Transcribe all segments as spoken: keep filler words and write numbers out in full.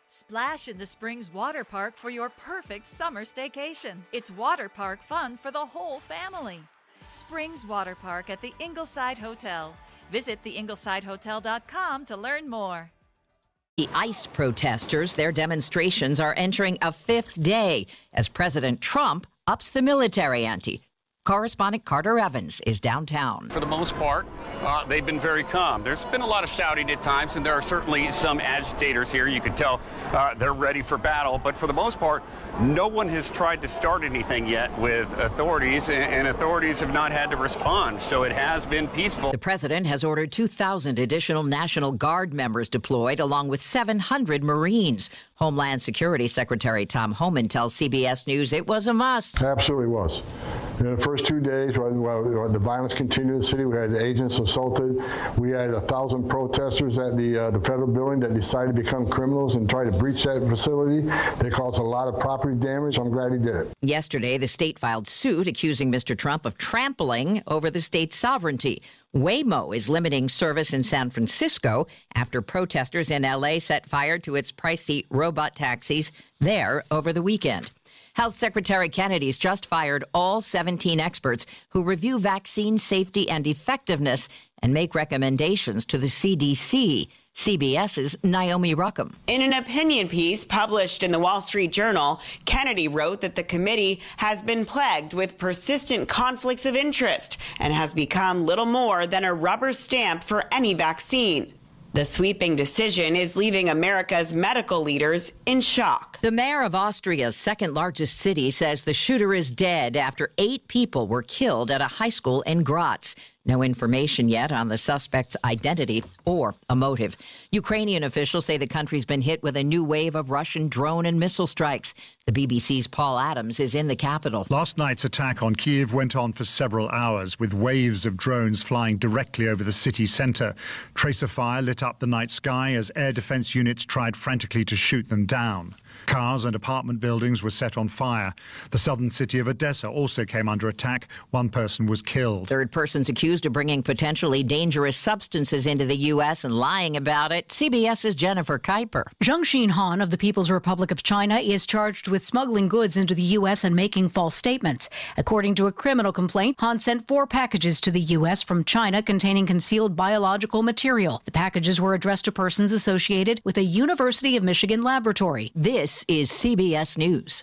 Splash into Springs Water Park for your perfect summer staycation. It's water park fun for the whole family. Springs Water Park at the Ingleside Hotel. Visit the ingleside hotel dot com to learn more. The ICE protesters, their demonstrations are entering a fifth day as President Trump ups the military ante. Correspondent Carter Evans is downtown. For the most part, uh, they've been very calm. There's been a lot of shouting at times, and there are certainly some agitators here. You can tell uh, they're ready for battle. But for the most part, no one has tried to start anything yet with authorities, and, and authorities have not had to respond. So it has been peaceful. The president has ordered two thousand additional National Guard members deployed, along with seven hundred Marines. Homeland Security Secretary Tom Homan tells C B S News it was a must. It absolutely was. In the first two days, while the violence continued in the city, we had agents assaulted. We had a thousand protesters at the uh, the federal building that decided to become criminals and try to breach that facility. They caused a lot of property damage. I'm glad he did it. Yesterday, the state filed suit accusing Mister Trump of trampling over the state's sovereignty. Waymo is limiting service in San Francisco after protesters in L A set fire to its pricey robot taxis there over the weekend. Health Secretary Kennedy's just fired all seventeen experts who review vaccine safety and effectiveness and make recommendations to the C D C. CBS's Naomi Ruckham. In an opinion piece published in the Wall Street Journal, Kennedy wrote that the committee has been plagued with persistent conflicts of interest and has become little more than a rubber stamp for any vaccine. The sweeping decision is leaving America's medical leaders in shock. The mayor of Austria's second largest city says the shooter is dead after eight people were killed at a high school in Graz. No information yet on the suspect's identity or a motive. Ukrainian officials say the country's been hit with a new wave of Russian drone and missile strikes. The B B C's Paul Adams is in the capital. Last night's attack on Kyiv went on for several hours, with waves of drones flying directly over the city centre. Tracer fire lit up the night sky as air defence units tried frantically to shoot them down. Cars and apartment buildings were set on fire. The southern city of Odessa also came under attack. One person was killed. Third person's accused of bringing potentially dangerous substances into the U S and lying about it. CBS's Jennifer Kuiper. Zheng Xinhan of the People's Republic of China is charged with smuggling goods into the U S and making false statements. According to a criminal complaint, Han sent four packages to the U S from China containing concealed biological material. The packages were addressed to persons associated with a University of Michigan laboratory. This is C B S News.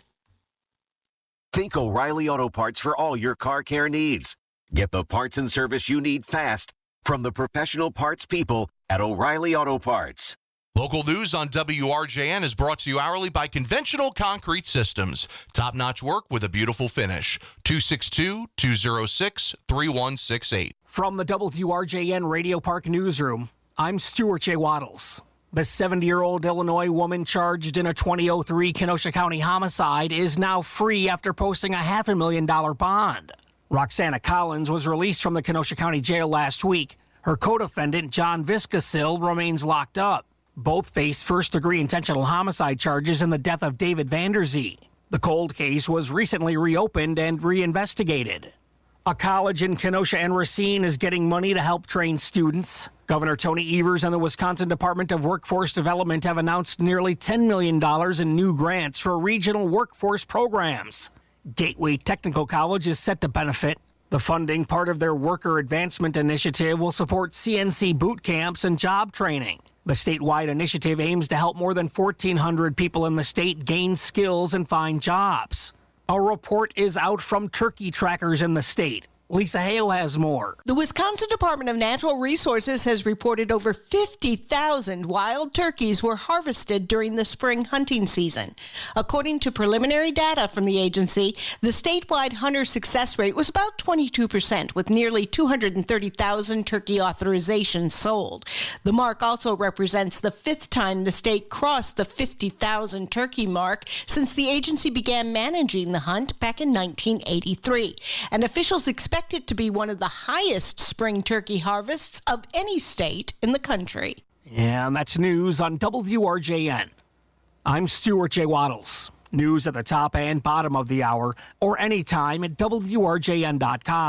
Think O'Reilly Auto Parts for all your car care needs. Get the parts and service you need fast from the professional parts people at O'Reilly Auto Parts. Local news on W R J N is brought to you hourly by Conventional Concrete Systems. Top-notch work with a beautiful finish. two six two, two oh six, three one six eight. From the W R J N Radio Park Newsroom, I'm Stuart J. Waddles. The seventy-year-old Illinois woman charged in a twenty oh three Kenosha County homicide is now free after posting a half a million dollar bond. Roxana Collins was released from the Kenosha County Jail last week. Her co-defendant, John Viscasil, remains locked up. Both face first-degree intentional homicide charges in the death of David Vanderzee. The cold case was recently reopened and reinvestigated. A college in Kenosha and Racine is getting money to help train students. Governor Tony Evers and the Wisconsin Department of Workforce Development have announced nearly ten million dollars in new grants for regional workforce programs. Gateway Technical College is set to benefit. The funding, part of their Worker Advancement Initiative, will support C N C boot camps and job training. The statewide initiative aims to help more than fourteen hundred people in the state gain skills and find jobs. A report is out from turkey trackers in the state. Lisa Hale has more. The Wisconsin Department of Natural Resources has reported over fifty thousand wild turkeys were harvested during the spring hunting season. According to preliminary data from the agency, the statewide hunter success rate was about twenty-two percent, with nearly two hundred thirty thousand turkey authorizations sold. The mark also represents the fifth time the state crossed the fifty thousand turkey mark since the agency began managing the hunt back in nineteen eighty-three. And officials expect it to be one of the highest spring turkey harvests of any state in the country. And that's news on W R J N. I'm Stuart J. Waddles. News at the top and bottom of the hour, or anytime at W R J N dot com.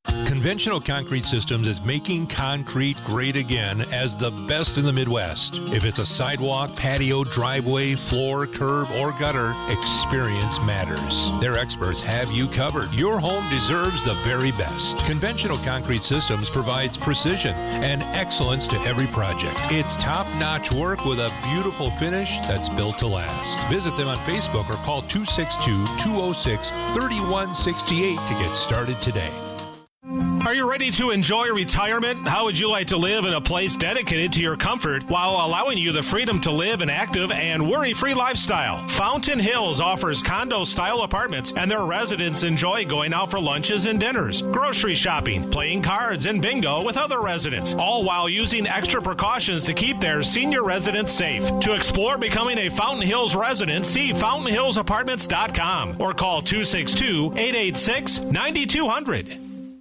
Conventional Concrete Systems is making concrete great again as the best in the Midwest. If it's a sidewalk, patio, driveway, floor, curb, or gutter, experience matters. Their experts have you covered. Your home deserves the very best. Conventional Concrete Systems provides precision and excellence to every project. It's top-notch work with a beautiful finish that's built to last. Visit them on Facebook or call two six two, two oh six, three one six eight to get started today. Are you ready to enjoy retirement? How would you like to live in a place dedicated to your comfort while allowing you the freedom to live an active and worry-free lifestyle? Fountain Hills offers condo-style apartments, and their residents enjoy going out for lunches and dinners, grocery shopping, playing cards, and bingo with other residents, all while using extra precautions to keep their senior residents safe. To explore becoming a Fountain Hills resident, see fountain hills apartments dot com or call two six two, eight eight six, nine two zero zero.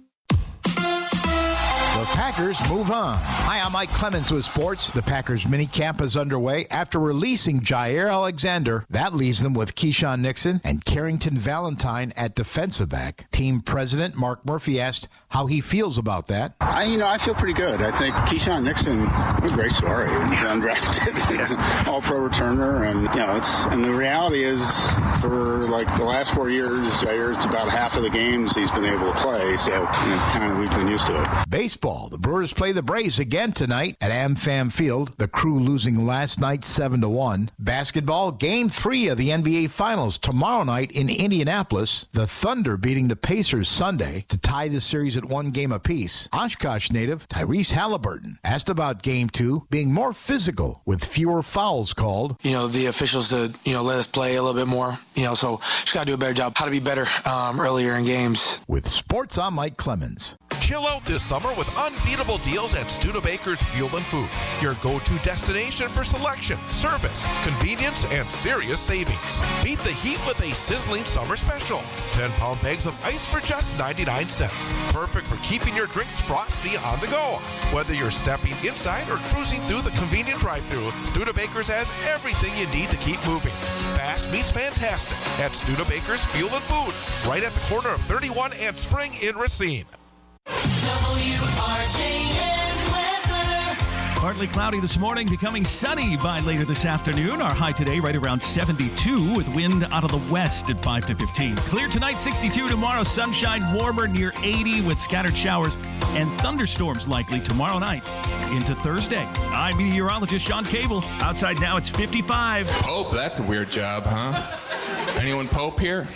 The Packers move on. Hi, I'm Mike Clemens with sports. The Packers minicamp is underway after releasing Jair Alexander. That leaves them with Keyshawn Nixon and Carrington Valentine at defensive back. Team president Mark Murphy asked how he feels about that. I, you know, I feel pretty good. I think Keyshawn Nixon, what a great story. He's undrafted, he's an all-pro returner, and you know, it's and the reality is, for like the last four years, Jair's about half of the games he's been able to play. So you know, kind of we've been used to it. Baseball. The Brewers play the Braves again tonight at AmFam Field. The Crew losing last night seven to one. Basketball, game three of the N B A Finals tomorrow night in Indianapolis. The Thunder beating the Pacers Sunday to tie the series at one game apiece. Oshkosh native Tyrese Halliburton asked about game two being more physical with fewer fouls called. You know, the officials to, you know, let us play a little bit more. You know, so just got to do a better job how to be better um, earlier in games. With sports, I'm Mike Clemens. Chill out this summer with unbeatable deals at Studebaker's Fuel and Food, your go-to destination for selection, service, convenience, and serious savings. Beat the heat with a sizzling summer special. ten-pound bags of ice for just ninety-nine cents. Perfect for keeping your drinks frosty on the go. Whether you're stepping inside or cruising through the convenient drive-thru, Studebaker's has everything you need to keep moving. Fast meets fantastic at Studebaker's Fuel and Food, right at the corner of thirty-one and Spring in Racine. W R J N weather. Partly cloudy this morning, becoming sunny by later this afternoon. Our high today right around seventy-two with wind out of the west at five to fifteen. Clear tonight, sixty-two. Tomorrow, sunshine, warmer near eighty with scattered showers and thunderstorms likely tomorrow night into Thursday. I'm meteorologist Sean Cable. Outside now, it's fifty-five. Pope, that's a weird job, huh? Anyone Pope here?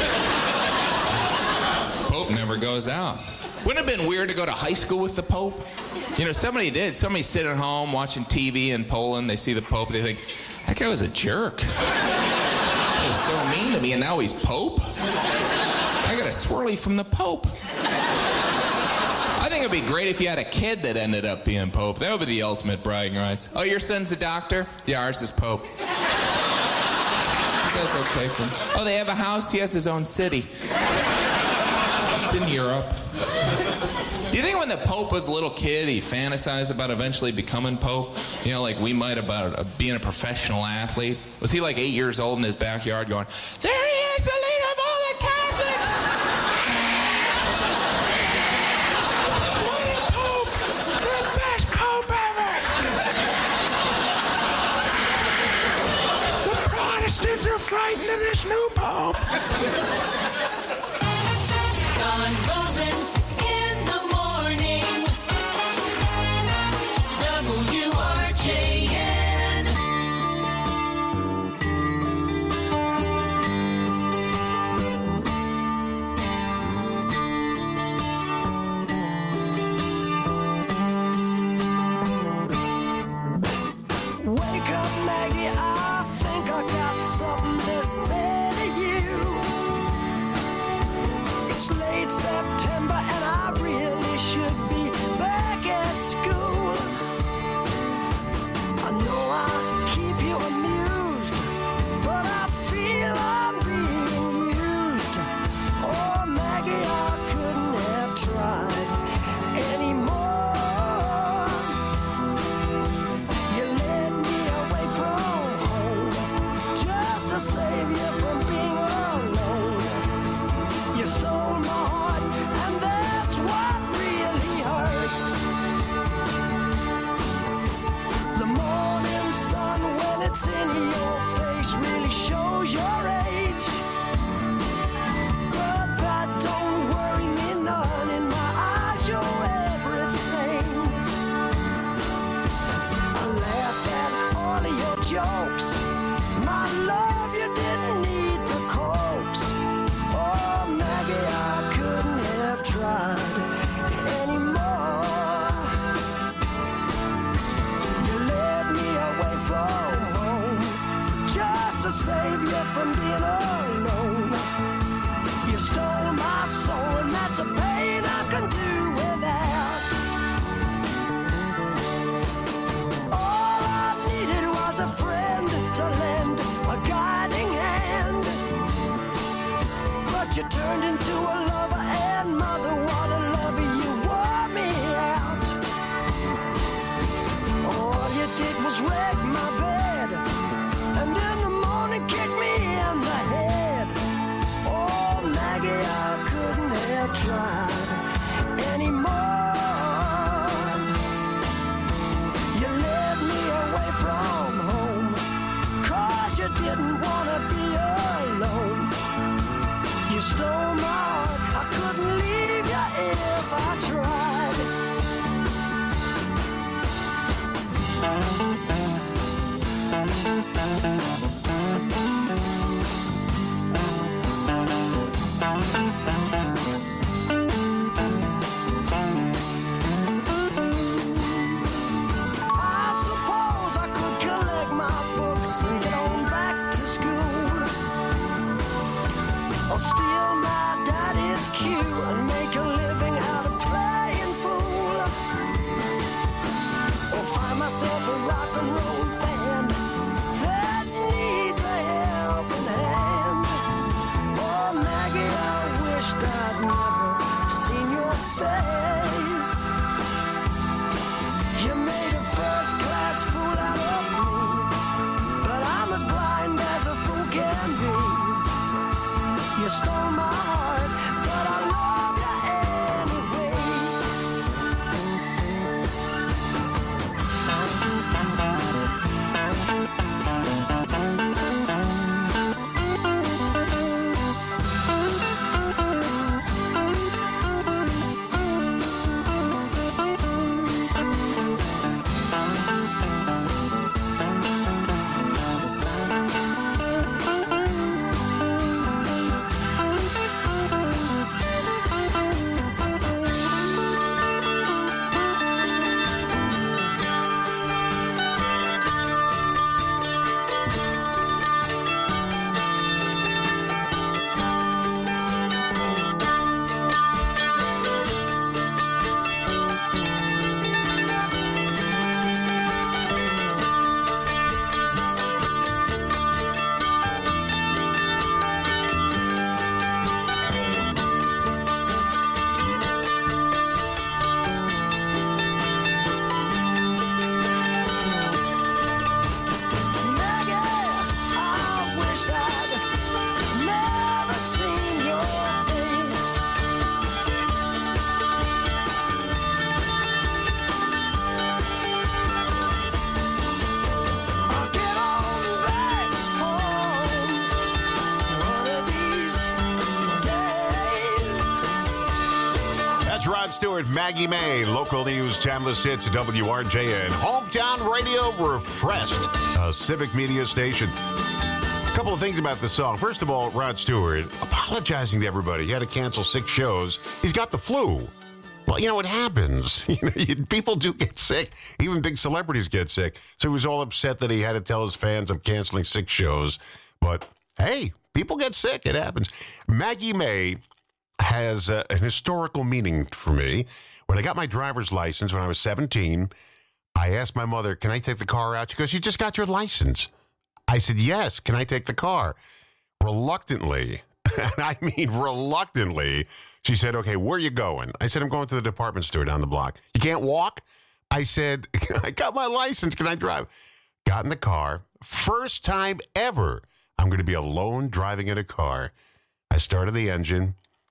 Pope never goes out. Wouldn't it have been weird to go to high school with the Pope? You know, somebody did. Somebody sit at home watching T V in Poland. They see the Pope. They think, that guy was a jerk. He was so mean to me, and now he's Pope? I got a swirly from the Pope. I think it'd be great if you had a kid that ended up being Pope. That would be the ultimate bragging rights. Oh, your son's a doctor? Yeah, ours is Pope. That's okay for him. Oh, they have a house? He has his own city. It's in Europe. Do you think when the Pope was a little kid, he fantasized about eventually becoming Pope? You know, like we might about uh, being a professional athlete? Was he like eight years old in his backyard going, there he is, the leader of all the Catholics! What a Pope! The best Pope ever! The Protestants are frightened of this new Pope! Don Rosen in the morning. W R J N. Wake up, Maggie, I think I got something to say to you. It's late September and I really should be back at school. I know I keep you amused, but I feel I'm being used. Oh, Maggie, I couldn't have tried anymore. You led me away from home just to your face really shows your age. But that don't worry me none. In my eyes, you're everything. I laughed at all of your jokes. My love, you didn't need to coax. Oh, Maggie, I couldn't have tried anymore. You led me away from home just to save you from being alone. You stole my soul, and that's a pain I can do without. All I needed was a friend to lend a guiding hand. But you turned into a lover and mother. What a lover, you wore me out. All you did was wreck my bed, and in the morning kick me in the head. Oh, Maggie, I couldn't have tried anymore. You led me away from home, 'cause you didn't want to be alone. You stole my heart, I couldn't leave you if I tried. I suppose I could collect my books and get on back to school, or steal my daddy's cue and make a living out of playing fool, or find myself a rock and roll band that needs a helping hand. Oh, Maggie, I wished I'd never seen your face. You made a first-class fool out of me, but I'm as blind as a fool can be. You stole my heart, but I love you anyway. Rod Stewart, Maggie May, local news, timeless hits, W R J N. Hometown radio refreshed, a civic media station. A couple of things about the song. First of all, Rod Stewart apologizing to everybody. He had to cancel six shows. He's got the flu. Well, you know, it happens. You know, people do get sick. Even big celebrities get sick. So he was all upset that he had to tell his fans, I'm canceling six shows. But, hey, people get sick. It happens. Maggie May has uh, an historical meaning for me. When I got my driver's license when I was seventeen, I asked my mother, can I take the car out? She goes, you just got your license. I said, yes, can I take the car? Reluctantly, and I mean reluctantly, she said, okay, where are you going? I said, I'm going to the department store down the block. You can't walk? I said, I got my license. Can I drive? Got in the car. First time ever I'm going to be alone driving in a car. I started the engine.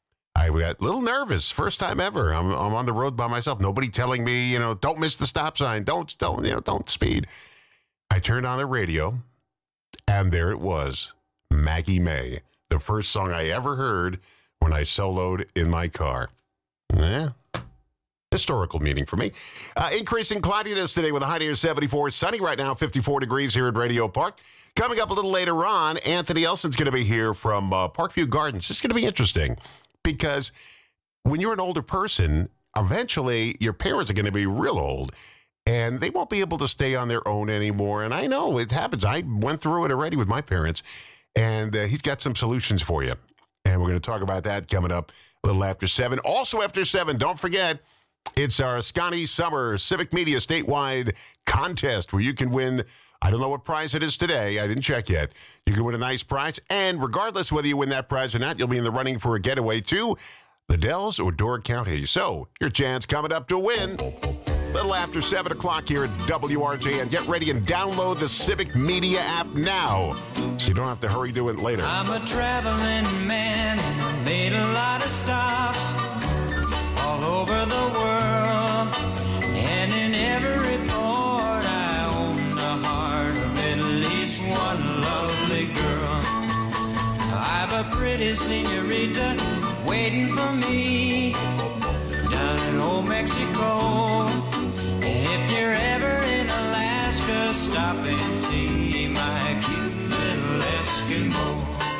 I got a little nervous. First time ever. I'm, I'm on the road by myself. Nobody telling me, you know, don't miss the stop sign. Don't, don't, you know, don't speed. I turned on the radio, And there it was, Maggie May, the first song I ever heard when I soloed in my car. Yeah. Historical meaning for me. Uh, increasing cloudiness today with a high near seventy-four. Sunny right now, fifty-four degrees here at Radio Park. Coming up a little later on, Anthony Elson's going to be here from uh, Parkview Gardens. It's going to be interesting because when you're an older person, eventually your parents are going to be real old and they won't be able to stay on their own anymore. And I know it happens. I went through it already with my parents, and uh, he's got some solutions for you. And we're going to talk about that coming up a little after seven. Also after seven, don't forget, it's our Scotty Summer Civic Media statewide contest where you can win, I don't know what prize it is today. I didn't check yet. You can win a nice prize. And regardless whether you win that prize or not, you'll be in the running for a getaway to the Dells or Door County. So your chance coming up to win a little after seven o'clock here at W R J N. Get ready and download the Civic Media app now so you don't have to hurry to it later. I'm a traveling man, made a lot of stops all over the world, and in every port I own the heart of at least one lovely girl. I've a pretty senorita waiting for me down in old Mexico. And if you're ever in Alaska, stop and see my cute little Eskimo.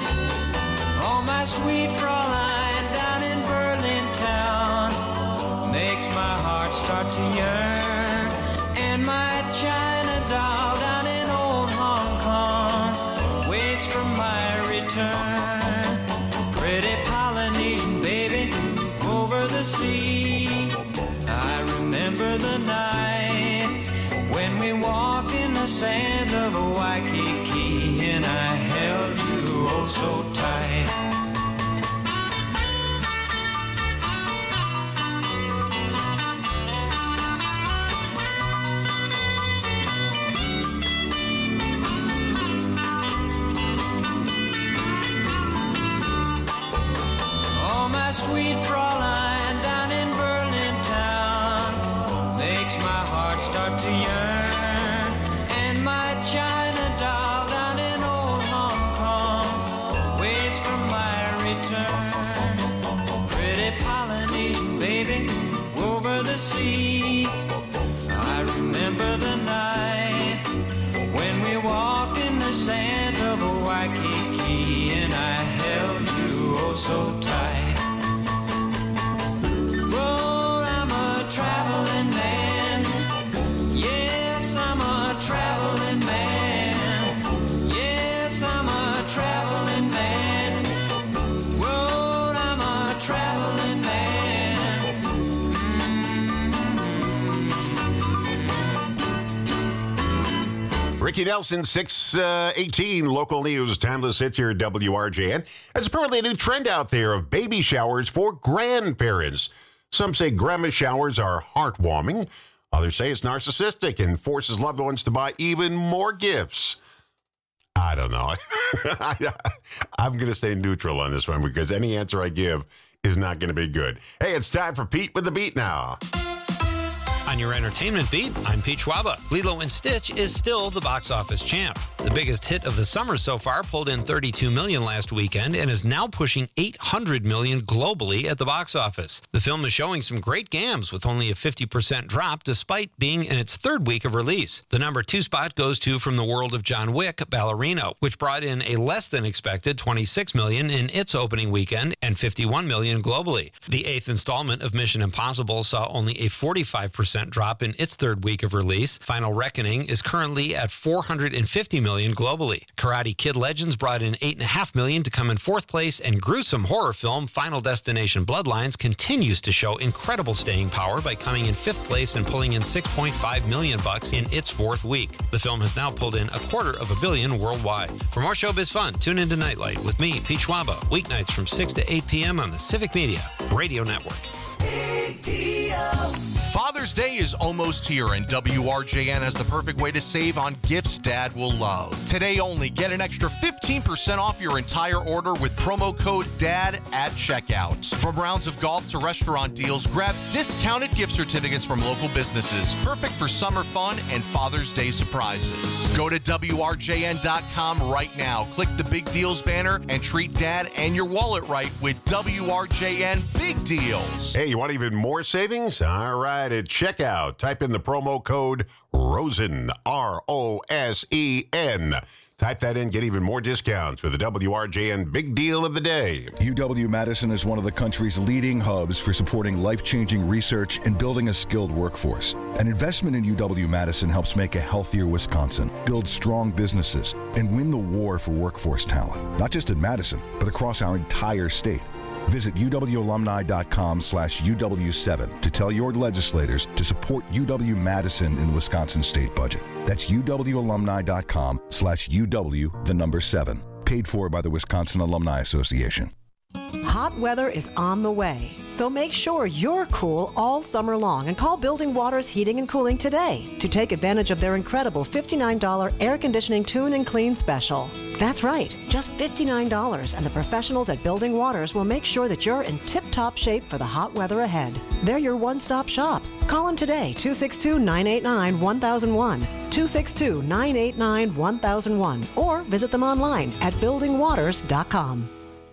Oh, my sweet Fraulein down in Berlin town makes my heart start to yearn. And my China doll down in old Hong Kong waits for my return. Pretty Polynesian baby over the sea, I remember the night when we walked in the sands of Waikiki, and I held you oh so tight. Oh, my sweet Fraulein down in Berlin town makes my heart start to yearn. And my China doll down in old Hong Kong waits for my return. Pretty Polynesian baby over the sea, I remember the night when we walked in the sands of Waikiki, and I held you oh so tight. Well, I'm a traveling man. Yes, I'm a traveling man. Yes, I'm a traveling man. Well, I'm a traveling man. Ricky Nelson, six eighteen, local news. Timeless hits here at W R J N. There's apparently a new trend out there of baby showers for grandparents. Some say grandma showers are heartwarming. Others say it's narcissistic and forces loved ones to buy even more gifts. I don't know. I'm going to stay neutral on this one because any answer I give is not going to be good. Hey, it's time for Pete with the Beat now. On your entertainment beat, I'm Pete Schwaba. Lilo and Stitch is still the box office champ. The biggest hit of the summer so far pulled in thirty-two million dollars last weekend and is now pushing eight hundred million dollars globally at the box office. The film is showing some great gams with only a fifty percent drop despite being in its third week of release. The number two spot goes to From the World of John Wick, Ballerino, which brought in a less than expected twenty-six million dollars in its opening weekend and fifty-one million dollars globally. The eighth installment of Mission Impossible saw only a forty-five percent drop in its third week of release. Final Reckoning is currently at four hundred fifty million dollars globally. Karate Kid Legends brought in eight point five million dollars to come in fourth place, and gruesome horror film Final Destination Bloodlines continues to show incredible staying power by coming in fifth place and pulling in six point five million bucks in its fourth week. The film has now pulled in a quarter of a billion worldwide. For more showbiz fun, tune into Nightlight with me, Pete Schwaba, weeknights from six to eight p.m. on the Civic Media Radio Network. Father's Day is almost here, and W R J N has the perfect way to save on gifts Dad will love. Today only, get an extra fifteen percent off your entire order with promo code DAD at checkout. From rounds of golf to restaurant deals, grab discounted gift certificates from local businesses. Perfect for summer fun and Father's Day surprises. Go to W R J N dot com right now. Click the Big Deals banner and treat Dad and your wallet right with W R J N Big Deals. Hey, you want even more savings? All right, at checkout, type in the promo code ROSEN, R O S E N. Type that in, get even more discounts with the W R J N Big Deal of the Day. U W-Madison is one of the country's leading hubs for supporting life-changing research and building a skilled workforce. An investment in U W-Madison helps make a healthier Wisconsin, build strong businesses, and win the war for workforce talent, not just in Madison, but across our entire state. Visit uwalumni.com slash UW7 to tell your legislators to support U W-Madison in the Wisconsin state budget. That's uwalumni.com slash UW, the number seven. Paid for by the Wisconsin Alumni Association. Hot weather is on the way, so make sure you're cool all summer long and call Building Waters Heating and Cooling today to take advantage of their incredible fifty-nine dollars air conditioning tune and clean special. That's right, just fifty-nine dollars, and the professionals at Building Waters will make sure that you're in tip-top shape for the hot weather ahead. They're your one-stop shop. Call them today, two six two, nine eight nine, one thousand one, two six two, nine eight nine, one thousand one, or visit them online at building waters dot com.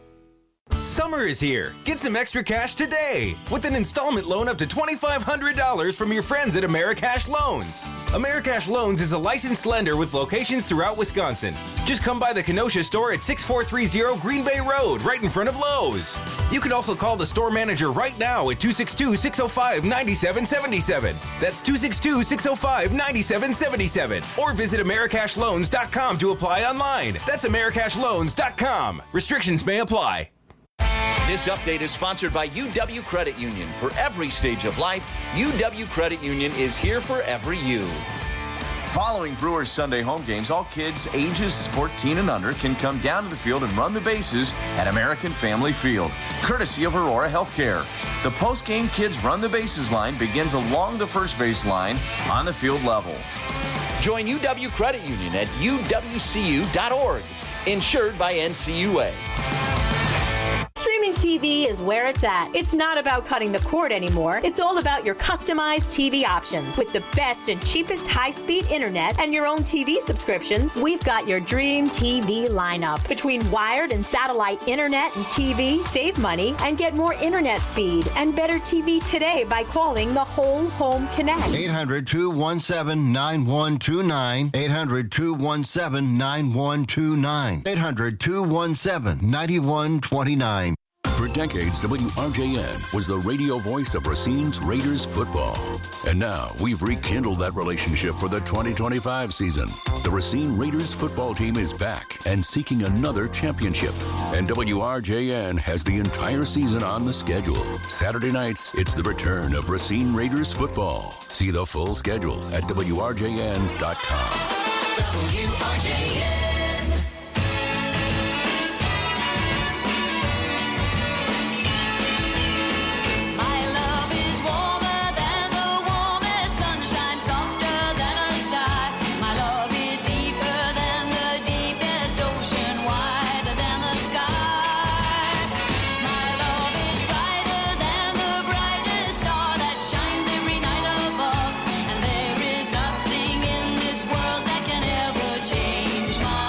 Summer is here. Get some extra cash today with an installment loan up to twenty-five hundred dollars from your friends at Americash Loans. Americash Loans is a licensed lender with locations throughout Wisconsin. Just come by the Kenosha store at six four three zero Green Bay Road, right in front of Lowe's. You can also call the store manager right now at two six two, six oh five, nine seven seven seven. That's two six two, six oh five, nine seven seven seven. Or visit Americash Loans dot com to apply online. That's Americash Loans dot com. Restrictions may apply. This update is sponsored by U W Credit Union. For every stage of life, U W Credit Union is here for every you. Following Brewers Sunday home games, all kids ages fourteen and under can come down to the field and run the bases at American Family Field, courtesy of Aurora Healthcare. The post-game Kids Run the Bases line begins along the first base line on the field level. Join U W Credit Union at U W C U dot org, insured by N C U A. Streaming T V is where it's at. It's not about cutting the cord anymore. It's all about your customized T V options. With the best and cheapest high-speed internet and your own T V subscriptions, we've got your dream T V lineup. Between wired and satellite internet and T V, save money and get more internet speed and better T V today by calling the Whole Home Connect. eight hundred, two one seven, nine one two nine. eight hundred, two one seven, nine one two nine. eight hundred, two one seven, nine one two nine. For decades, W R J N was the radio voice of Racine's Raiders football. And now we've rekindled that relationship for the twenty twenty-five season. The Racine Raiders football team is back and seeking another championship. And W R J N has the entire season on the schedule. Saturday nights, it's the return of Racine Raiders football. See the full schedule at W R J N dot com. W R J N. Change my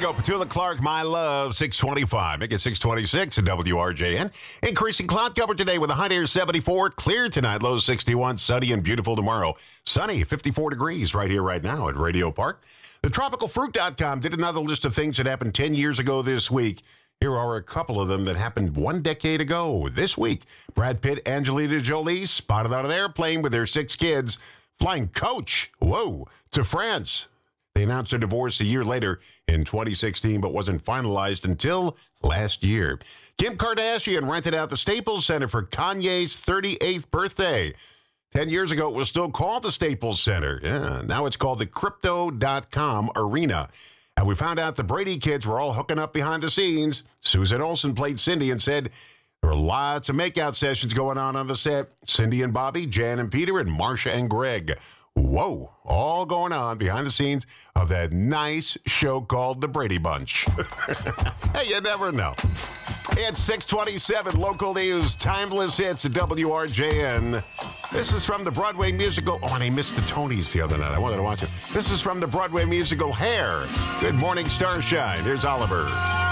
go. Petula Clark, My Love, six twenty-five. Make it six twenty-six at W R J N. Increasing cloud cover today with a high near seventy-four. Clear tonight, low sixty-one. Sunny and beautiful tomorrow. Sunny, fifty-four degrees right here, right now at Radio Park. The tropical fruit dot com did another list of things that happened ten years ago this week. Here are a couple of them that happened one decade ago. This week, Brad Pitt, Angelina Jolie spotted on an airplane with their six kids, flying coach, whoa, to France. They announced their divorce a year later in twenty sixteen, but wasn't finalized until last year. Kim Kardashian rented out the Staples Center for Kanye's thirty-eighth birthday. Ten years ago, it was still called the Staples Center. Yeah, now it's called the Crypto dot com Arena. And we found out the Brady kids were all hooking up behind the scenes. Susan Olsen played Cindy and said there were lots of makeout sessions going on on the set. Cindy and Bobby, Jan and Peter, and Marsha and Greg. Whoa, all going on behind the scenes of that nice show called The Brady Bunch. Hey, you never know. It's six twenty-seven, local news, timeless hits at W R J N. This is from the Broadway musical. Oh, and I missed the Tonys the other night. I wanted to watch it. This is from the Broadway musical Hair. Good morning, Starshine. Here's Oliver.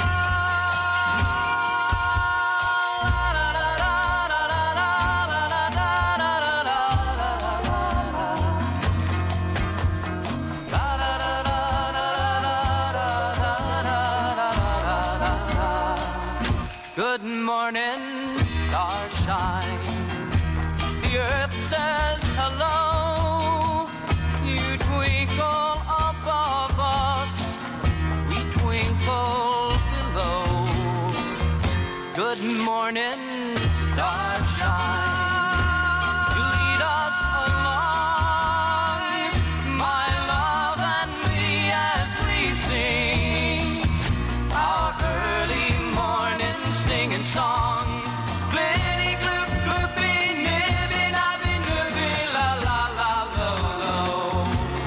Good morning, starshine. The earth says hello. You twinkle above us, we twinkle below. Good morning, starshine. You lead us along, my love and me, as we sing our early morning singing song. Glitty, gloop, gloopy, nibby, nabby, nibby, la, la, la, lo, lo.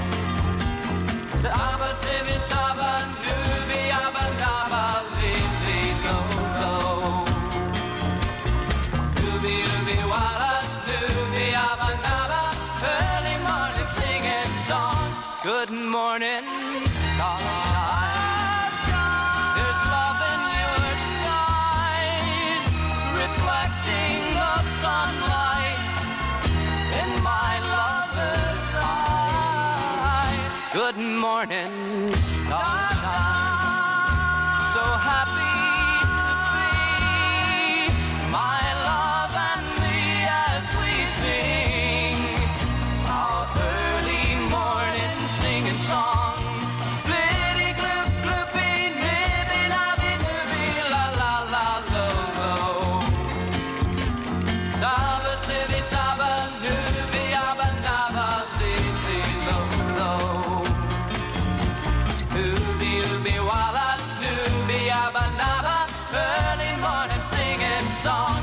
Saba, sibby, saba, nubby, abba, nabba, li, li, lo, lo. Nubby, nubby, walla, nubby, abba, nabba, early morning singing song. Good morning, starshine. There's love in your skies, reflecting the sunlight in my lover's eyes. Good morning, starshine. So happy to be my love and me as we sing our early morning singing song. Glitty, gloop, gloopy, nibby, nabby, nibby, la, la, la, lo, lo. Saba, sibby, saba, nubby, abba, nabba, li, li, lo, lo. Nubby, nubby, walla, nubby, abba, nabba, early morning singing song.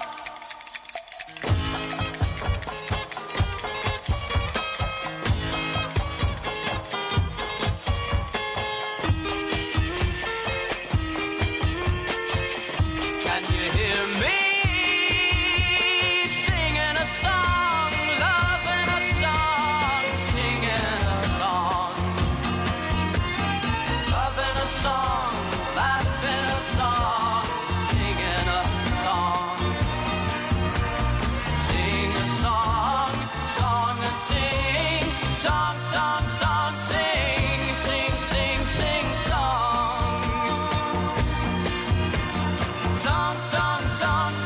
Can you hear me singing a song, loving a song, singing a song, loving a song, laughing a song, singing a song, sing a song, song and sing, song, song, song, sing, sing, sing, sing, song. Song, song, song,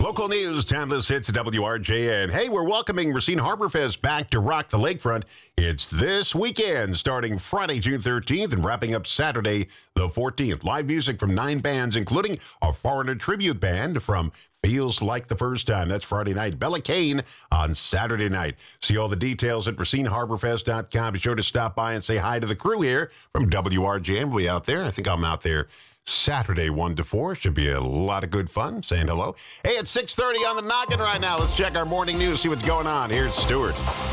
Local news, timeless hits at W R J N. Hey, we're welcoming Racine Harbor Fest back to rock the lakefront. It's this weekend, starting Friday, June thirteenth, and wrapping up Saturday, the fourteenth. Live music from nine bands, including a foreigner tribute band from Feels Like the First Time. That's Friday night. Bella Kane on Saturday night. See all the details at racine harbor fest dot com. Be sure to stop by and say hi to the crew here from W R J N. We'll be out there. I think I'm out there Saturday, one to four. Should be a lot of good fun. Saying hello. Hey, it's six thirty on the noggin right now. Let's check our morning news, see what's going on. Here's Stuart.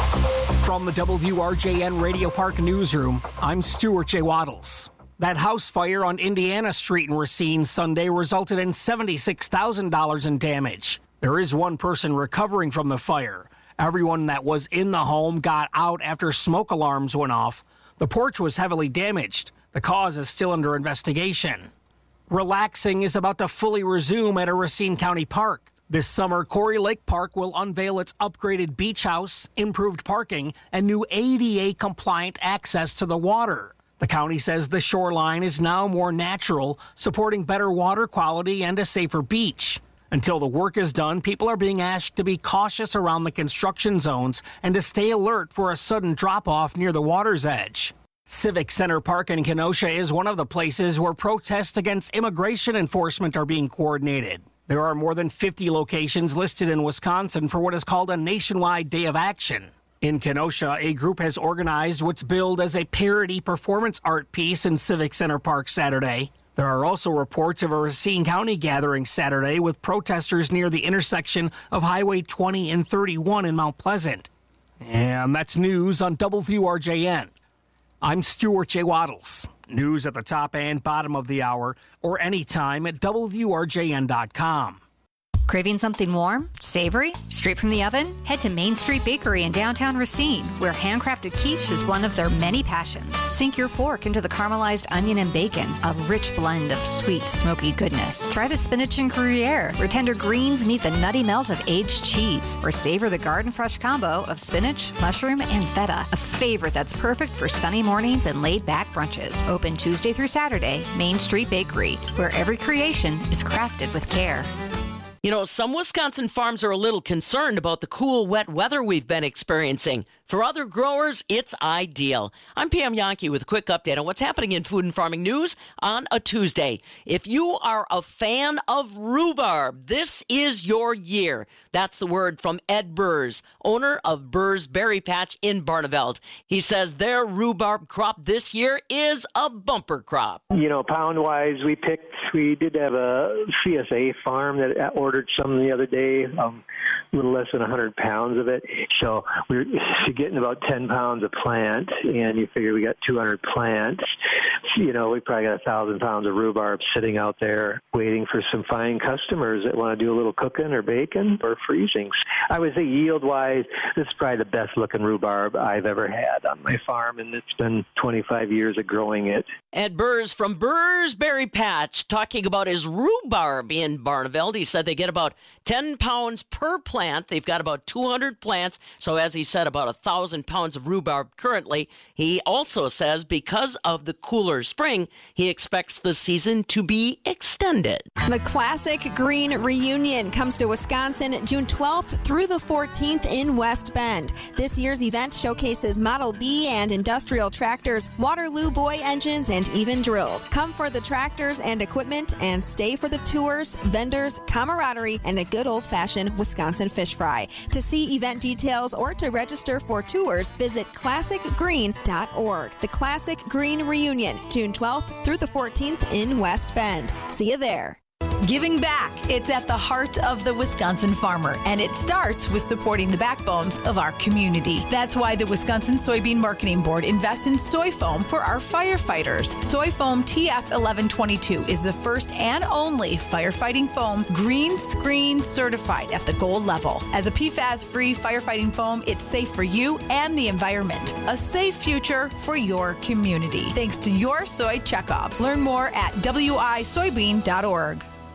From the W R J N Radio Park Newsroom, I'm Stuart J. Waddles. That house fire on Indiana Street in Racine Sunday resulted in seventy-six thousand dollars in damage. There is one person recovering from the fire. Everyone that was in the home got out after smoke alarms went off. The porch was heavily damaged. The cause is still under investigation. Relaxing is about to fully resume at a Racine County park. This summer, Corey Lake Park will unveil its upgraded beach house, improved parking, and new A D A-compliant access to the water. The county says the shoreline is now more natural, supporting better water quality and a safer beach. Until the work is done, people are being asked to be cautious around the construction zones and to stay alert for a sudden drop-off near the water's edge. Civic Center Park in Kenosha is one of the places where protests against immigration enforcement are being coordinated. There are more than fifty locations listed in Wisconsin for what is called a nationwide day of action. In Kenosha, a group has organized what's billed as a parody performance art piece in Civic Center Park Saturday. There are also reports of a Racine County gathering Saturday with protesters near the intersection of Highway twenty and thirty-one in Mount Pleasant. And that's news on W R J N. I'm Stuart J. Waddles. News at the top and bottom of the hour or anytime at W R J N dot com. Craving something warm, savory, straight from the oven? Head to Main Street Bakery in downtown Racine, where handcrafted quiche is one of their many passions. Sink your fork into the caramelized onion and bacon, a rich blend of sweet, smoky goodness. Try the spinach and Gruyere, where tender greens meet the nutty melt of aged cheese. Or savor the garden fresh combo of spinach, mushroom, and feta, a favorite that's perfect for sunny mornings and laid-back brunches. Open Tuesday through Saturday, Main Street Bakery, where every creation is crafted with care. You know, some Wisconsin farms are a little concerned about the cool, wet weather we've been experiencing. For other growers, it's ideal. I'm Pam Yankee with a quick update on what's happening in food and farming news on a Tuesday. If you are a fan of rhubarb, this is your year. That's the word from Ed Burrs, owner of Burrs Berry Patch in Barneveld. He says their rhubarb crop this year is a bumper crop. You know, pound-wise, we picked, we did have a C S A farm that ordered some the other day, um, a little less than one hundred pounds of it. So we're getting about ten pounds a plant, and you figure we got two hundred plants. You know, we probably got one thousand pounds of rhubarb sitting out there waiting for some fine customers that want to do a little cooking or baking or freezing. I would say yield-wise, this is probably the best-looking rhubarb I've ever had on my farm, and it's been twenty-five years of growing it. Ed Burrs from Burrs Berry Patch talking about his rhubarb in Barneveld. He said they get about ten pounds per plant. They've got about two hundred plants. So as he said, about one thousand pounds of rhubarb currently. He also says because of the cooler spring, he expects the season to be extended. The Classic Green Reunion comes to Wisconsin June twelfth through the fourteenth in West Bend. This year's event showcases Model B and industrial tractors, Waterloo Boy engines, and even drills. Come for the tractors and equipment and stay for the tours, vendors, camaraderie, and a good old-fashioned Wisconsin fish fry. To see event details or to register for tours, visit classic green dot org. The Classic Green Reunion, June twelfth through the fourteenth in West Bend. See you there. Giving back. It's at the heart of the Wisconsin farmer, and it starts with supporting the backbones of our community. That's why the Wisconsin Soybean Marketing Board invests in soy foam for our firefighters. Soy foam T F eleven twenty-two is the first and only firefighting foam green screen certified at the gold level. As a P FAS-free firefighting foam, it's safe for you and the environment. A safe future for your community. Thanks to your Soy Checkoff. Learn more at W I soybean dot org.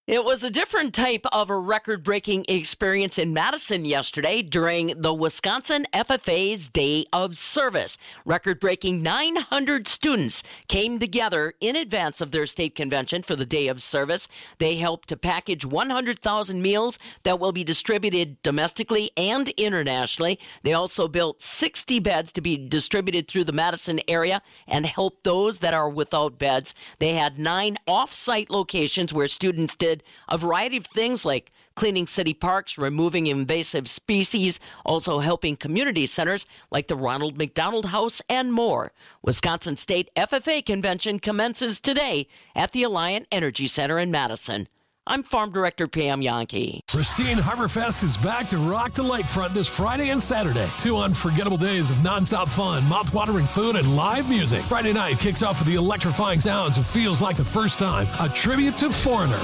It was a different type of a record-breaking experience in Madison yesterday during the Wisconsin F F A's Day of Service. Record-breaking nine hundred students came together in advance of their state convention for the Day of Service. They helped to package one hundred thousand meals that will be distributed domestically and internationally. They also built sixty beds to be distributed through the Madison area and help those that are without beds. They had nine off-site locations where students did a variety of things like cleaning city parks, removing invasive species, also helping community centers like the Ronald McDonald House and more. Wisconsin State F F A Convention commences today at the Alliant Energy Center in Madison. I'm Farm Director Pam Yankee. Racine Harborfest is back to rock the lakefront this Friday and Saturday. Two unforgettable days of nonstop fun, mouth-watering food, and live music. Friday night kicks off with the electrifying sounds of Feels Like the First Time, a tribute to Foreigner.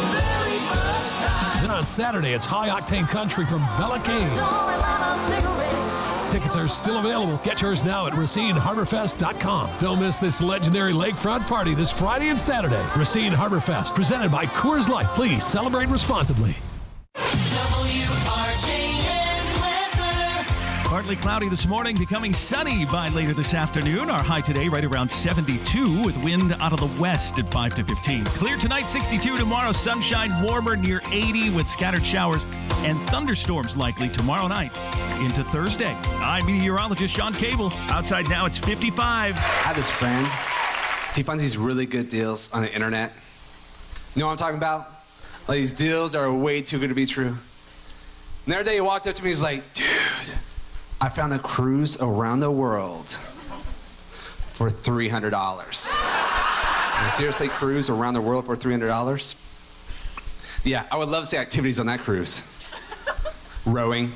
Then on Saturday, it's high-octane country from Bella King. Tickets are still available. Get yours now at Racine Harborfest dot com. Don't miss this legendary lakefront party this Friday and Saturday. Racine Harborfest, presented by Coors Light. Please celebrate responsibly. W R J N weather. Partly cloudy this morning, becoming sunny by later this afternoon. Our high today right around seventy-two with wind out of the west at five to fifteen. Clear tonight, sixty-two. Tomorrow, sunshine warmer near eighty with scattered showers and thunderstorms likely tomorrow night into Thursday. I'm meteorologist Sean Cable. Outside now, it's fifty-five. I have this friend. He finds these really good deals on the internet. You know what I'm talking about? Like, these deals are way too good to be true. And the other day he walked up to me, he's like, dude, I found a cruise around the world for three hundred dollars. Can I seriously cruise around the world for three hundred dollars? Yeah, I would love to see activities on that cruise. Rowing.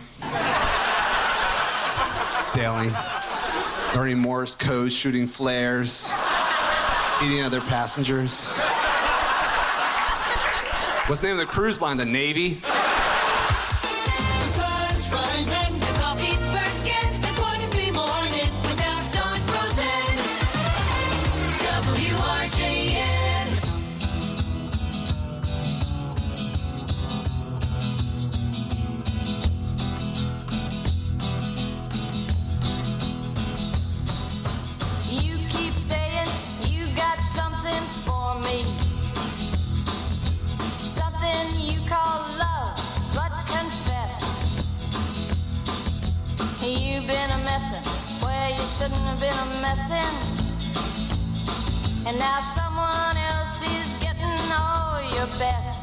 Sailing. Learning Morse code, shooting flares. Eating other passengers. What's the name of the cruise line? The Navy? Sun's rising, the coffee's perking, and what if we morning without Dawn frozen? W R J N. You keep saying you got something for me. Something you call love, but confess. You've been a messin' where you shouldn't have been a messin'. And now someone else is getting all your best.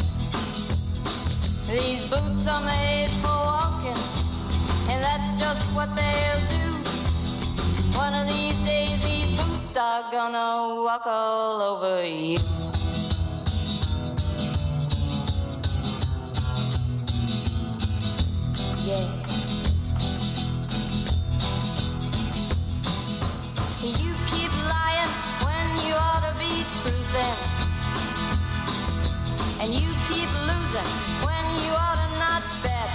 These boots are made for walking, and that's just what they'll do. One of these days these boots are gonna walk all over you. Yeah. You keep lying when you ought to be truthin'. And you keep losing when you ought to not bet.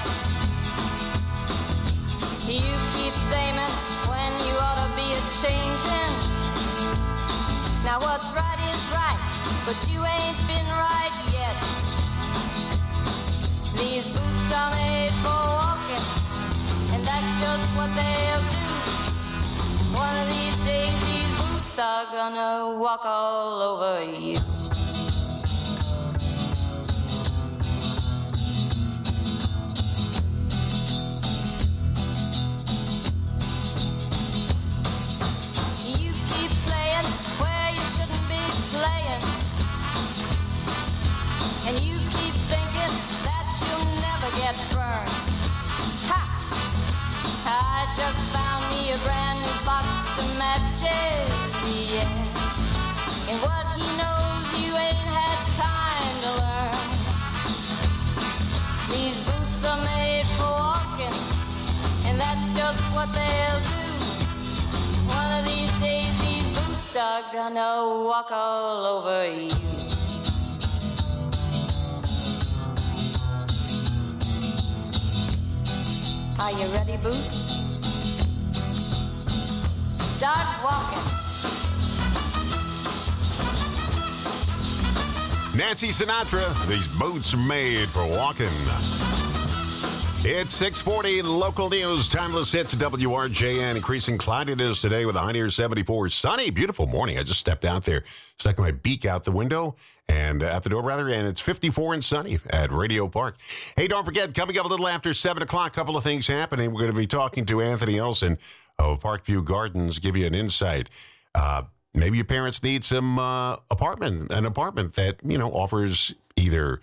You keep saying when you ought to be a changin'. Now what's right is right, but you ain't been right yet. These boots are made for walking, and that's just what they'll do. One of these days these boots are gonna walk all over you. You keep playing where you shouldn't be playing, and you keep thinking that you'll never get burned. Ha! I just found me a brand new box of matches, yeah. And what he knows you ain't had time to learn. These boots are made for walking, and that's just what they'll do. One of these days these boots are gonna walk all over you. Are you ready, Boots? Start walking. Nancy Sinatra, these boots are made for walking. It's six forty, local news, timeless hits, W R J N. Increasing cloudiness today with a high near seventy-four. Sunny, beautiful morning. I just stepped out there, stuck my beak out the window, and uh, out the door rather, and it's fifty-four and sunny at Radio Park. Hey, don't forget, coming up a little after seven o'clock, a couple of things happening. We're going to be talking to Anthony Elson of Parkview Gardens, give you an insight. Uh, maybe your parents need some uh, apartment, an apartment that, you know, offers either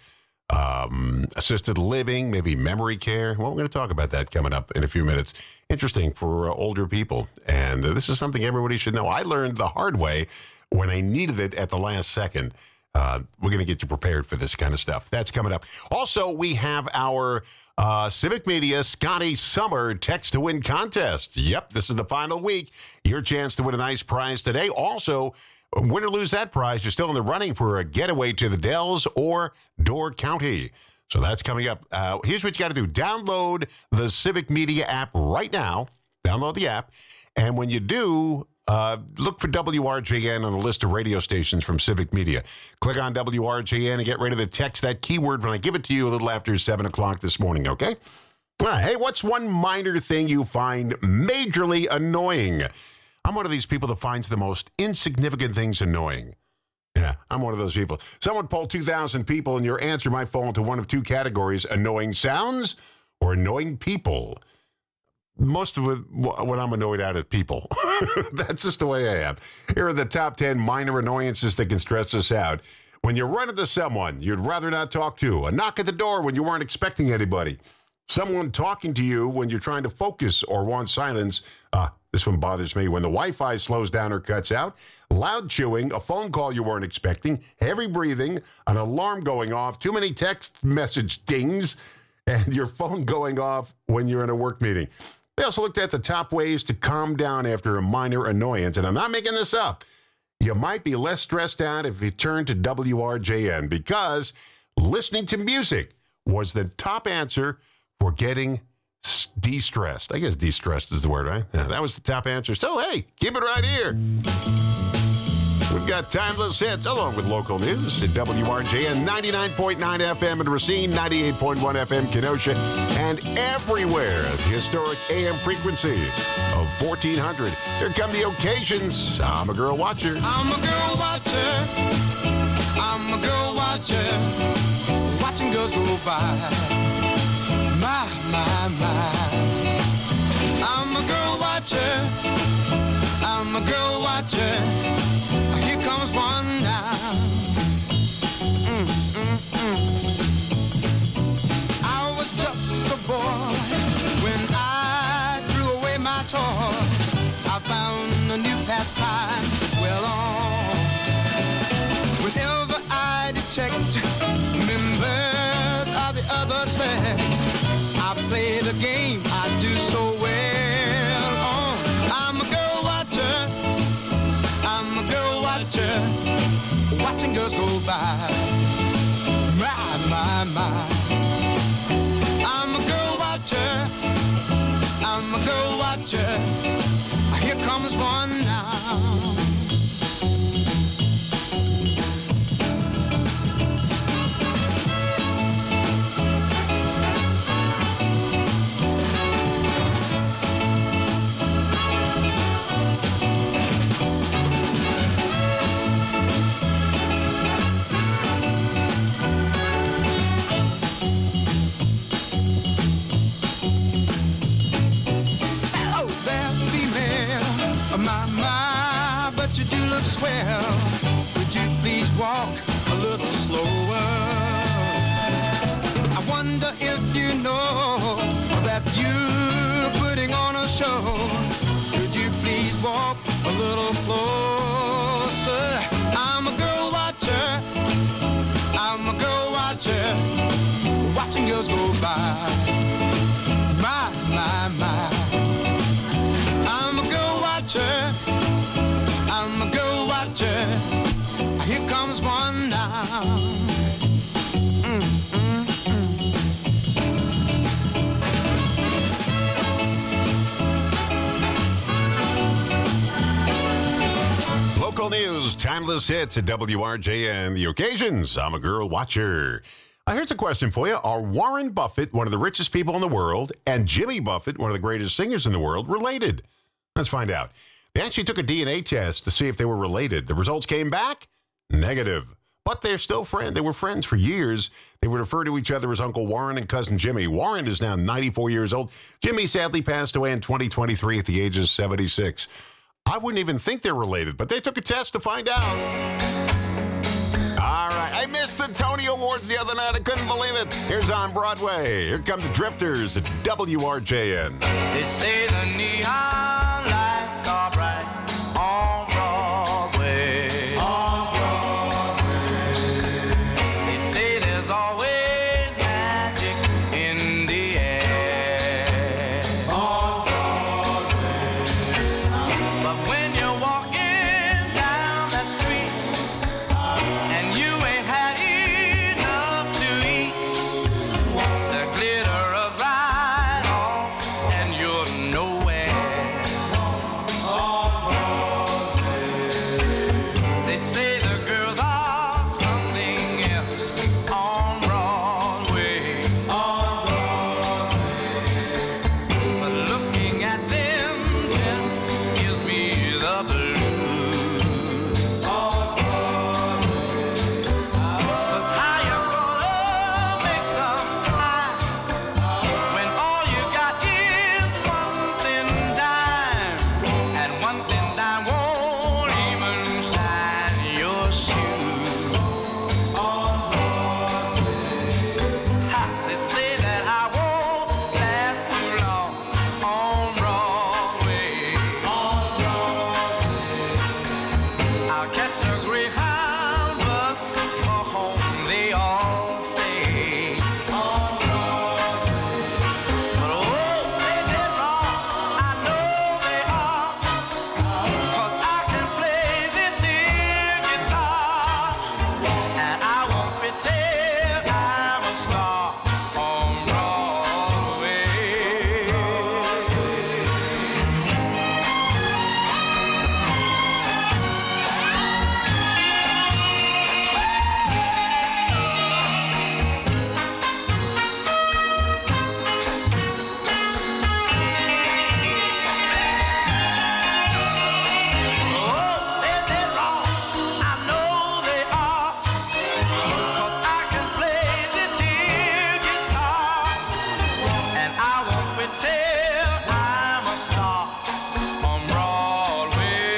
um, assisted living, maybe memory care. Well, we're going to talk about that coming up in a few minutes. Interesting for uh, older people. And uh, this is something everybody should know. I learned the hard way when I needed it at the last second. Uh, we're going to get you prepared for this kind of stuff. That's coming up. Also, we have our uh, Civic Media Scotty Summer Text to Win contest. Yep, this is the final week. Your chance to win a nice prize today. Also, win or lose that prize, you're still in the running for a getaway to the Dells or Door County. So that's coming up. Uh, here's what you got to do. Download the Civic Media app right now. Download the app. And when you do, uh, look for W R J N on the list of radio stations from Civic Media. Click on W R J N and get ready to text that keyword when I give it to you a little after seven o'clock this morning, okay? All right, hey, what's one minor thing you find majorly annoying? I'm one of these people that finds the most insignificant things annoying. Yeah, I'm one of those people. Someone polled two thousand people, and your answer might fall into one of two categories: annoying sounds or annoying people. Most of it, what I'm annoyed at is people. That's just the way I am. Here are the top ten minor annoyances that can stress us out. When you run into someone you'd rather not talk to, a knock at the door when you weren't expecting anybody, someone talking to you when you're trying to focus or want silence. Uh, this one bothers me. When the Wi-Fi slows down or cuts out, loud chewing, a phone call you weren't expecting, heavy breathing, an alarm going off, too many text message dings, and your phone going off when you're in a work meeting. They also looked at the top ways to calm down after a minor annoyance, and I'm not making this up. You might be less stressed out if you turn to W R J N, because listening to music was the top answer for getting de-stressed. I guess de-stressed is the word, right? Yeah, that was the top answer. So, hey, keep it right here. We've got timeless hits along with local news at W R J N ninety-nine point nine F M in Racine, ninety-eight point one F M Kenosha, and everywhere the historic A M frequency of fourteen hundred. Here come the occasions. I'm a girl watcher. I'm a girl watcher. I'm a girl watcher. Watching girls go by. My, my, my. I'm a girl watcher. I'm a girl watcher. Here comes one now. Mm, mm, mm. I was just a boy when I threw away my toys. I found a new pastime well on. Whenever I detect members of the other sex, I play the game I do so well on. I'm a girl watcher. I'm a girl watcher. Watching girls go by. My, my, my. I'm a girl watcher. I'm a girl watcher. Here comes one now. Swell, would you please walk a little slower? I wonder if you know that you're putting on a show. Could you please walk a little closer? I'm a girl watcher. I'm a girl watcher. Watching girls go by. My, my, my. I'm a girl watcher. I'm a girl watcher. Here comes one now. Mm, mm, mm. Local news, Timeless hits at W R J N. The occasions, I'm a girl watcher. Uh, here's a question for you. Are Warren Buffett, one of the richest people in the world, and Jimmy Buffett, one of the greatest singers in the world, related? Let's find out. They actually took a D N A test to see if they were related. The results came back negative. But they're still friends. They were friends for years. They would refer to each other as Uncle Warren and Cousin Jimmy. Warren is now ninety-four years old. Jimmy sadly passed away in twenty twenty-three at the age of seventy-six. I wouldn't even think they're related, but they took a test to find out. All right. I missed the Tony Awards the other night. I couldn't believe it. Here's On Broadway. Here come the Drifters at W R J N. They say the neon lights are bright on Broadway. On Broadway. They say there's always magic in the air. On Broadway. But when you're walking down that street and you ain't had enough to eat, the glitter is right off and you're nowhere. They say the girls are something else on Broadway. On Broadway. But looking at them just gives me the blues. On Broadway. 'Cause how you gonna make some time when all you got is one thin dime, and one thin dime won't even shine your shoes. On Broadway. Ha, they say that I won't last too long on Broadway. On Broadway. I'll catch a Greyhound bus for home, they all say. On Broadway. But oh, they did wrong, I know they are. 'Cause I can play this here guitar, and I won't pretend I'm a star on Broadway. Oh, they did wrong, I know they are. 'Cause I can play this here guitar, and I won't pretend I'm a star on Broadway.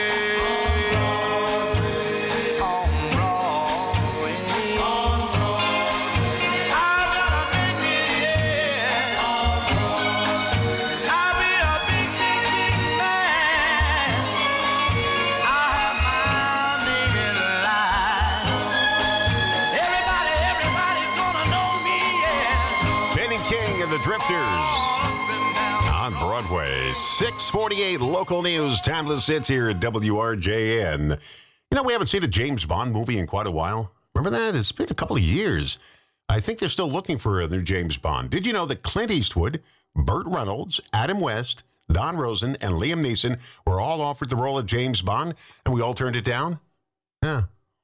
On Broadway. On Broadway. I'm gonna make it, yeah. On Broadway. I'll be a big, big, big man. I'll have my name in lights. Everybody, everybody's gonna know me, yeah. Benny King and the Drifters on Broadway. six forty-eight local news. Timeless hits here at W R J N. You know, we haven't seen a James Bond movie in quite a while. Remember that? It's been a couple of years. I think they're still looking for a new James Bond. Did you know that Clint Eastwood, Burt Reynolds, Adam West, Don Rosen, and Liam Neeson were all offered the role of James Bond, and we all turned it down? Yeah.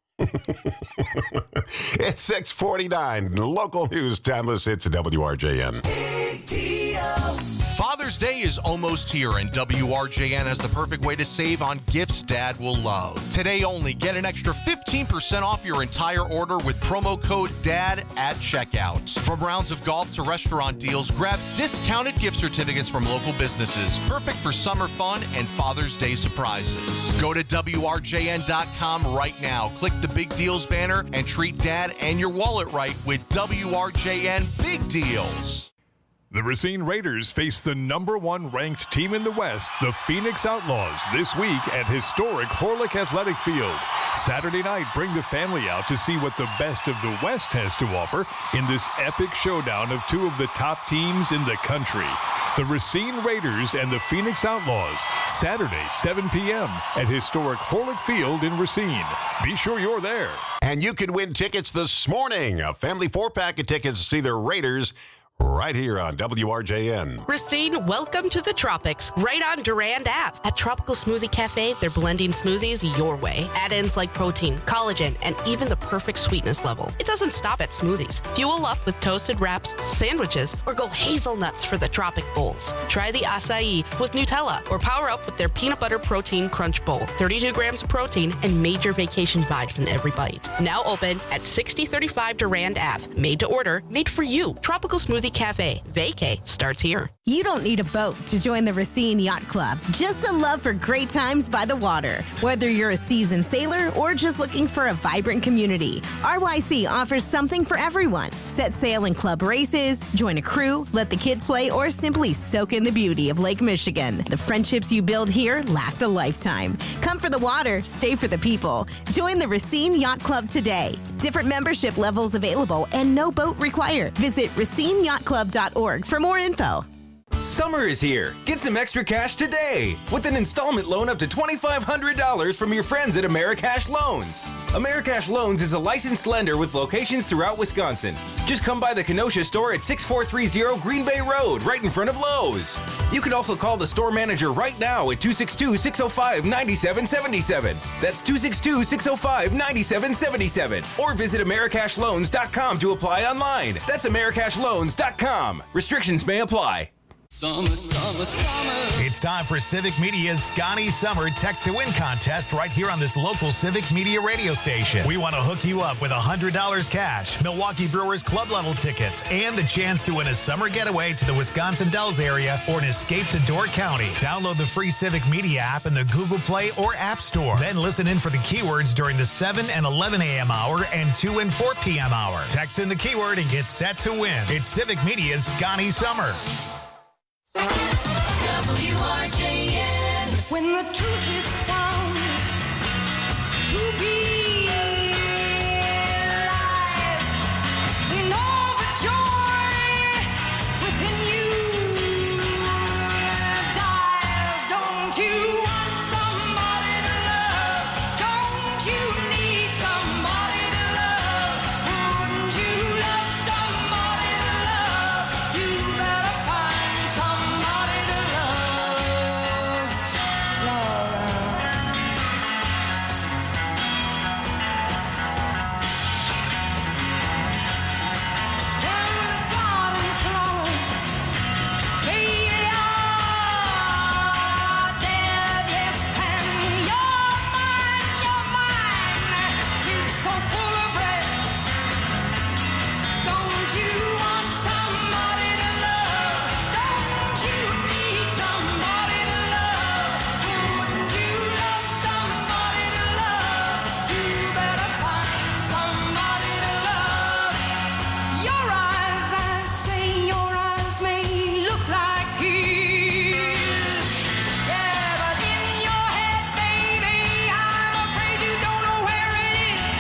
It's six forty-nine. Local news. Timeless hits at W R J N. Father's Day is almost here, and W R J N has the perfect way to save on gifts Dad will love. Today only, get an extra fifteen percent off your entire order with promo code DAD at checkout. From rounds of golf to restaurant deals, grab discounted gift certificates from local businesses. Perfect for summer fun and Father's Day surprises. Go to W R J N dot com right now. Click the Big Deals banner and treat Dad and your wallet right with W R J N Big Deals. The Racine Raiders face the number one ranked team in the West, the Phoenix Outlaws, this week at historic Horlick Athletic Field. Saturday night, bring the family out to see what the best of the West has to offer in this epic showdown of two of the top teams in the country. The Racine Raiders and the Phoenix Outlaws, Saturday, seven p.m. at historic Horlick Field in Racine. Be sure you're there. And you can win tickets this morning. A family four-pack of tickets to see the Raiders right here on W R J N. Racine, welcome to the tropics, right on Durand Ave. At Tropical Smoothie Cafe, they're blending smoothies your way. Add-ins like protein, collagen, and even the perfect sweetness level. It doesn't stop at smoothies. Fuel up with toasted wraps, sandwiches, or go hazelnuts for the tropic bowls. Try the acai with Nutella, or power up with their peanut butter protein crunch bowl. thirty-two grams of protein and major vacation vibes in every bite. Now open at sixty thirty-five Durand Ave. Made to order, made for you. Tropical Smoothie Cafe. Vacay starts here. You don't need a boat to join the Racine Yacht Club. Just a love for great times by the water. Whether you're a seasoned sailor or just looking for a vibrant community, R Y C offers something for everyone. Set sail in club races, join a crew, let the kids play, or simply soak in the beauty of Lake Michigan. The friendships you build here last a lifetime. Come for the water, stay for the people. Join the Racine Yacht Club today. Different membership levels available and no boat required. Visit racine yacht club dot org for more info. Summer is here. Get some extra cash today with an installment loan up to twenty-five hundred dollars from your friends at Americash Loans. Americash Loans is a licensed lender with locations throughout Wisconsin. Just come by the Kenosha store at six four three zero Green Bay Road, right in front of Lowe's. You can also call the store manager right now at two six two, six oh five, nine seven seven seven. That's two six two, six oh five, nine seven seven seven. Or visit americash loans dot com to apply online. That's americash loans dot com. Restrictions may apply. Summer, summer, summer. It's time for Civic Media's Scotty Summer Text to Win contest right here on this local Civic Media radio station. We want to hook you up with one hundred dollars cash, Milwaukee Brewers club level tickets, and the chance to win a summer getaway to the Wisconsin Dells area or an escape to Door County. Download the free Civic Media app in the Google Play or App Store. Then listen in for the keywords during the seven and eleven a.m. hour and two and four p.m. hour. Text in the keyword and get set to win. It's Civic Media's Scotty Summer. W R J N. When the truth is found to be lies, and all the joy within you dies. Don't you want somebody to love? Don't you need somebody to love? Wouldn't you love somebody to love? You better find somebody to love, Laura. When the garden flowers, baby, are dead, yes, and your mind, your mind is so full of red. Don't you want somebody to love? Don't you need somebody to love? Wouldn't you love somebody to love? You better find somebody to love. Your eyes, I say, your eyes may look like his. Yeah, but in your head, baby, I'm afraid you don't know where it is.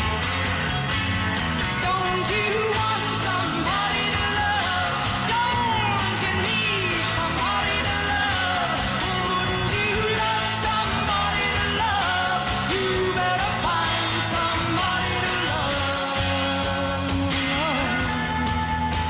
Don't you want somebody to love? Don't you need somebody to love? Wouldn't you love somebody to love? You better find somebody to love.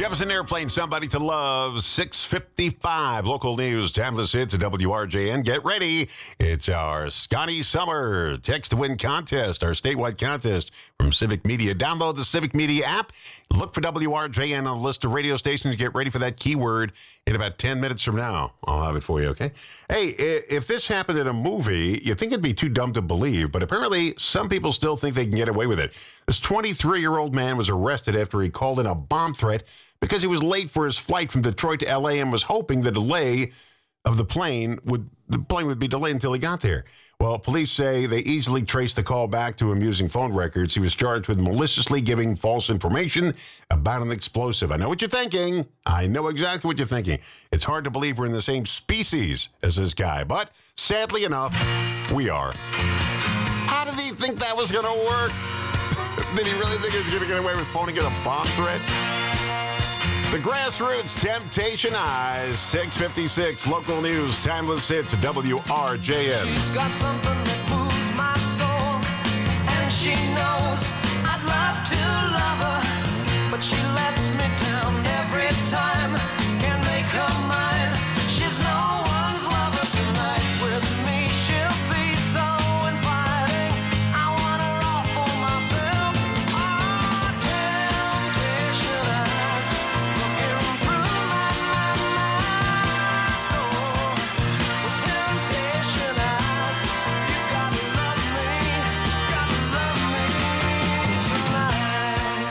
Jefferson Airplane, Somebody to Love, six fifty-five. Local news, timeless hits at W R J N. Get ready. It's our Scotty Summer Text to Win contest, our statewide contest from Civic Media. Download the Civic Media app. Look for W R J N on the list of radio stations. Get ready for that keyword in about ten minutes from now. I'll have it for you, okay? Hey, if this happened in a movie, you'd think it'd be too dumb to believe, but apparently some people still think they can get away with it. This twenty-three-year-old man was arrested after he called in a bomb threat because he was late for his flight from Detroit to L A and was hoping the delay of the plane would the plane would be delayed until he got there. Well, police say they easily traced the call back to him using phone records. He was charged with maliciously giving false information about an explosive. I know what you're thinking. I know exactly what you're thinking. It's hard to believe we're in the same species as this guy, but sadly enough, we are. How did he think that was going to work? Did he really think he was going to get away with phoning in a bomb threat? The Grassroots, Temptation Eyes, six fifty-six, local news, timeless hits, W R J N. She's got something that moves my soul, and she knows I'd love to love her, but she lets me down every time, can't make her mine. She's no one's lover tonight. With me she'll be so inviting, I want her all for myself. Oh, temptation eyes, looking through my, my, my soul. With temptation eyes, you gotta love me, gotta love me tonight.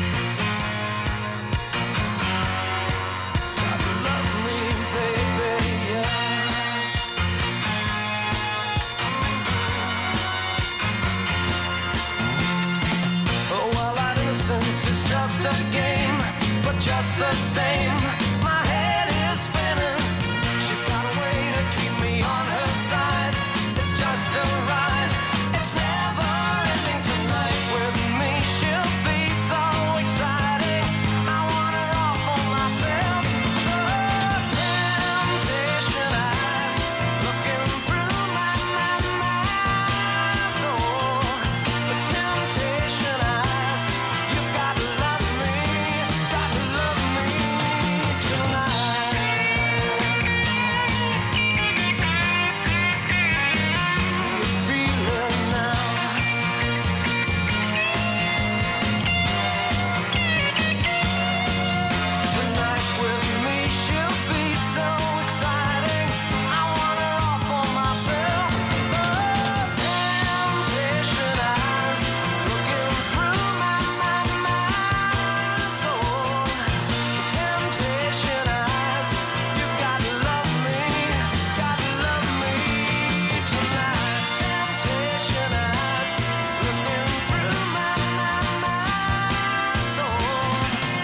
Gotta love me, baby, yeah. Oh, well, our innocence is just a game, but just the same, my head is spinning. She's got a way to keep me on her side. It's just a ride, it's never ending tonight. With me she'll be so exciting, I want her all for myself. Oh, temptation eyes, looking through my, my, my soul. The temptation eyes, you gotta love me, gotta love me tonight. You feel it now. Tonight with me she'll be so exciting, I want her all for myself. Those temptation eyes, looking through my, my, my soul. Temptation eyes, you've got to love me, got to love me tonight. Temptation eyes, looking through my, my, my soul.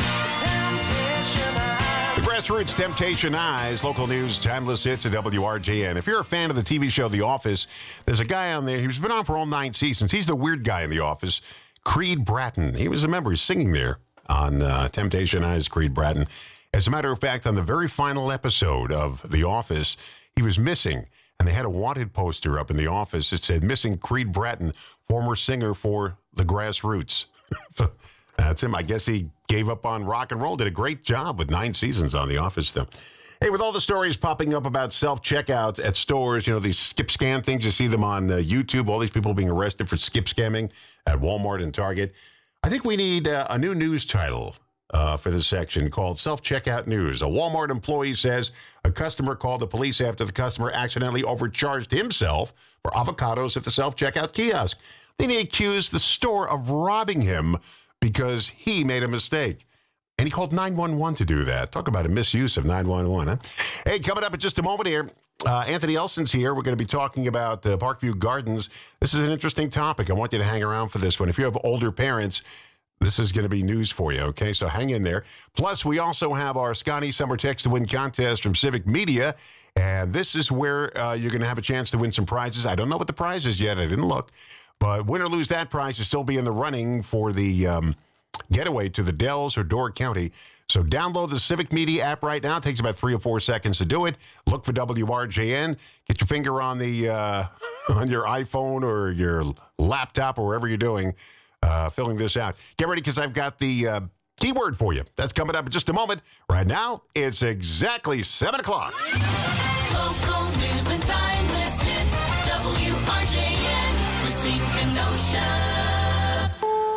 Temptation eyes. The Grassroots, Temptation Eyes, local news, timeless hits at W R J N. If you're a fan of the T V show The Office, there's a guy on there. He's been on for all nine seasons. He's the weird guy in The Office, Creed Bratton. He was a member. He's singing there on uh, Temptation Eyes, Creed Bratton. As a matter of fact, on the very final episode of The Office, he was missing, and they had a wanted poster up in the office. It said, "Missing Creed Bratton, former singer for The Grassroots." So that's him. I guess he gave up on rock and roll. Did a great job with nine seasons on The Office, though. Hey, with all the stories popping up about self-checkouts at stores, you know, these skip scan things, you see them on uh, YouTube, all these people being arrested for skip scamming at Walmart and Target. I think we need uh, a new news title uh, for this section called Self-Checkout News. A Walmart employee says a customer called the police after the customer accidentally overcharged himself for avocados at the self-checkout kiosk. Then he accused the store of robbing him because he made a mistake. And he called nine one one to do that. Talk about a misuse of nine one one, huh? Hey, coming up in just a moment here, uh, Anthony Elson's here. We're going to be talking about uh, Parkview Gardens. This is an interesting topic. I want you to hang around for this one. If you have older parents, this is going to be news for you, okay? So hang in there. Plus, we also have our Scotty Summer Text to Win contest from Civic Media. And this is where uh, you're going to have a chance to win some prizes. I don't know what the prize is yet. I didn't look. But win or lose that prize, you'll still be in the running for the um, getaway to the Dells or Door County. So download the Civic Media app right now. It takes about three or four seconds to do it. Look for W R J N. Get your finger on the uh, on your iPhone or your laptop or wherever you're doing, uh, filling this out. Get ready because I've got the uh, keyword for you. That's coming up in just a moment. Right now, it's exactly seven o'clock. Local news and timeless hits. W R J N, Racine Kenosha.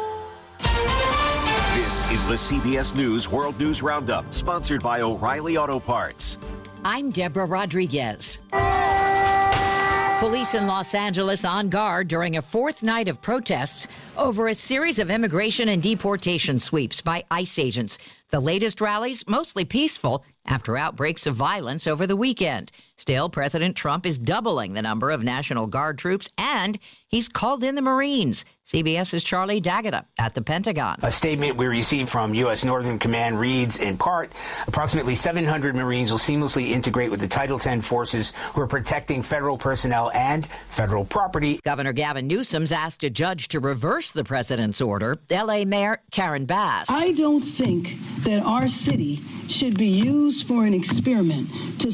This is the C B S News World News Roundup, sponsored by O'Reilly Auto Parts. I'm Deborah Rodriguez. Police in Los Angeles on guard during a fourth night of protests over a series of immigration and deportation sweeps by ICE agents. The latest rallies mostly peaceful after outbreaks of violence over the weekend. Still, President Trump is doubling the number of National Guard troops, and he's called in the Marines. CBS's Charlie D'Agata at the Pentagon. A statement we received from U S Northern Command reads, in part, approximately seven hundred Marines will seamlessly integrate with the Title ten forces who are protecting federal personnel and federal property. Governor Gavin Newsom's asked a judge to reverse the president's order. L A Mayor Karen Bass. I don't think that our city should be used for an experiment to